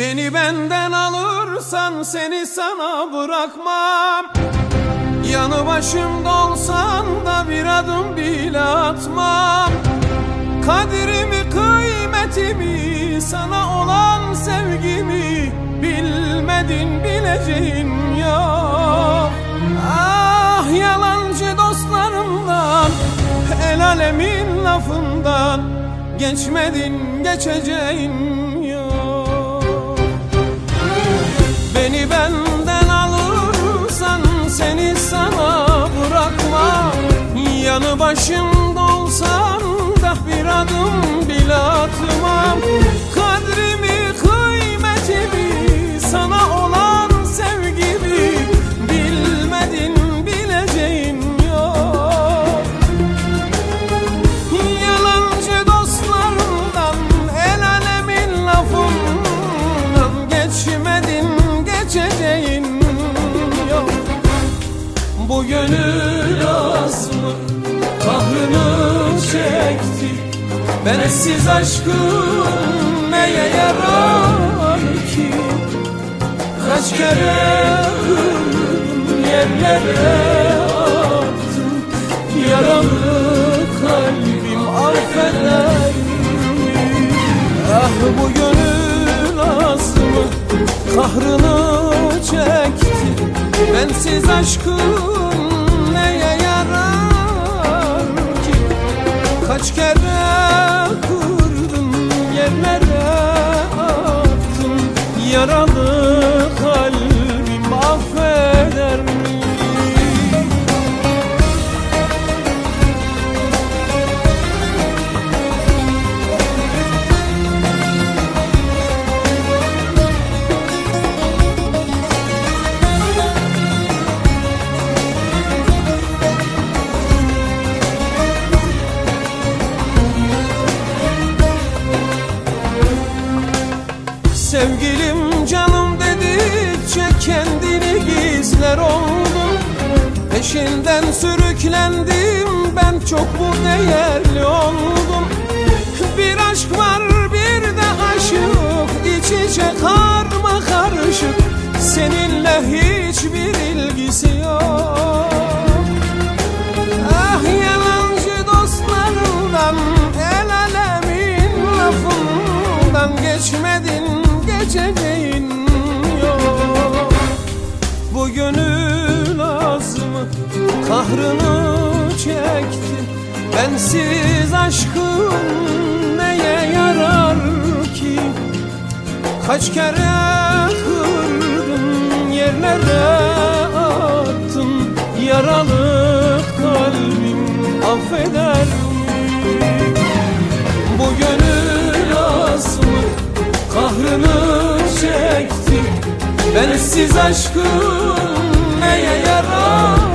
Beni benden alırsan seni sana bırakmam. Yanı başımda olsan da bir adım bile atmam. Kadirimi, kıymetimi, sana olan sevgimi bilmedin, bileceğin yok. Ah, yalancı dostlarımdan, el alemin lafından geçmedin, geçeceğin yok. Beni benden alırsan seni sana bırakmam. Yanı başımda olsan da bir adım bile atmam. Kadrimi, kıymetimi, sana olan sevgimi bilmedin, bileceğin yok. Yalancı dostlarından, el alemin lafından geçmedin, geçeceğin yok. Bu gönül azmı kahrını çekti. Bensiz aşkım neye yarar ki? Kaç kere kırdım, yerlere attım. Yaralı kalbim affeder mi? Ah, bu gönül azmı kahrını çekti. Bensiz aşkım neye yarar ki? Kaç kere kırdım, yerlere attım. Yaralı kalbim affeder mi? Sevgilim, canım dedikçe kendini gizler oldum. Peşinden sürüklendim, ben çok bu değerli oldum. Bir aşk var, bir de aşık, iç içe karma karışık. Seninle hiçbir ilgisi yok. Ah, yalancı dostlarından, el alemin lafından geçmedin, geçeceğin yok. Bu gönül azmı kahrını çekti. Bensiz aşkım neye yarar ki? Kaç kere kırdım, yerlere attım. Yaralı kalbim affeder mi? Bu gönül azmı kahrını çekti. Bensiz aşkım neye yarar?